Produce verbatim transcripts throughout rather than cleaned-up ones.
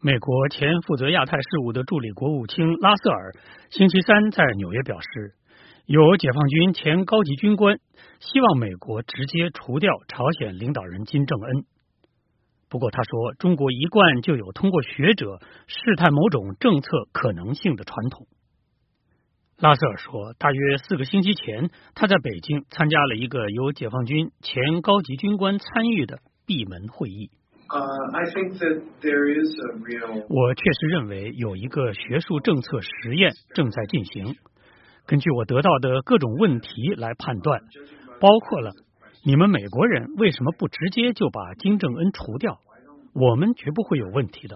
美国前负责亚太事务的助理国务卿拉瑟尔星期三在纽约表示，有解放军前高级军官希望美国直接除掉朝鲜领导人金正恩。不过他说，中国一贯就有通过学者试探某种政策可能性的传统。拉瑟尔说，大约四个星期前，他在北京参加了一个由解放军前高级军官参与的闭门会议。 Uh, I think that there is a real... 我确实认为有一个学术政策实验正在进行。根据我得到的各种问题来判断，包括了你们美国人为什么不直接就把金正恩除掉？我们绝不会有问题的。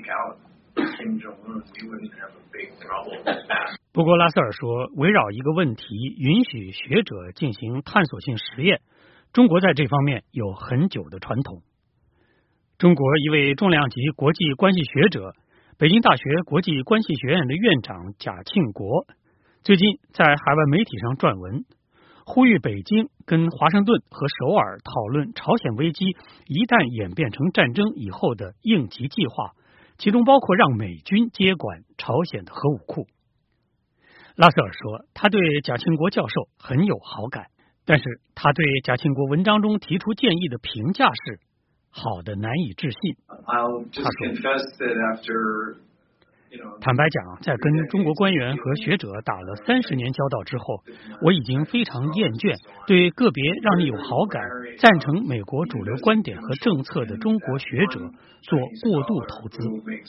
不过拉塞尔说，围绕一个问题允许学者进行探索性实验，中国在这方面有很久的传统。中国一位重量级国际关系学者，北京大学国际关系学院的院长贾庆国，最近在海外媒体上撰文，呼吁北京跟华盛顿和首尔讨论朝鲜危机一旦演变成战争以后的应急计划，其中包括让美军接管朝鲜的核武库。拉塞尔说，他对贾庆国教授很有好感，但是他对贾庆国文章中提出建议的评价是好的难以置信。他说，坦白讲，在跟中国官员和学者打了三十年交道之后，我已经非常厌倦对个别让你有好感、赞成美国主流观点和政策的中国学者做过度投资。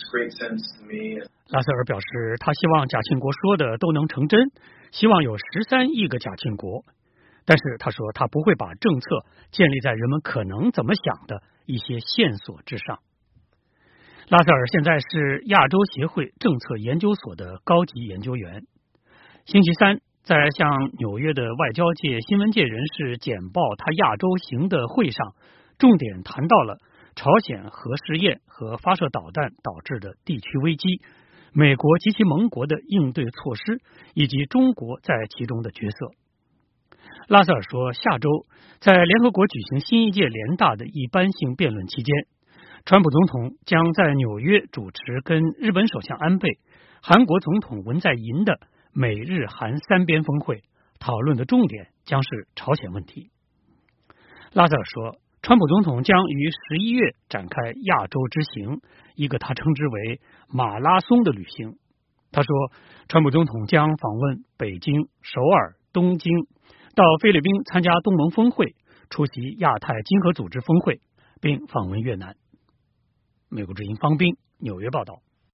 拉塞尔表示，他希望贾庆国说的都能成真，希望有十三亿个贾庆国。但是他说，他不会把政策建立在人们可能怎么想的一些线索之上。拉塞尔现在是亚洲协会政策研究所的高级研究员。星期三，在向纽约的外交界、新闻界人士简报他亚洲行的会上，重点谈到了朝鲜核试验和发射导弹导致的地区危机，美国及其盟国的应对措施，以及中国在其中的角色。拉塞尔说，下周在联合国举行新一届联大的一般性辩论期间，川普总统将在纽约主持跟日本首相安倍、韩国总统文在寅的美日韩三边峰会，讨论的重点将是朝鲜问题。拉塞尔说，川普总统将于十一月展开亚洲之行，一个他称之为马拉松的旅行。他说，川普总统将访问北京、首尔、东京，到菲律宾参加东盟峰会，出席亚太经合组织峰会，并访问越南。美国之音方斌纽约报道。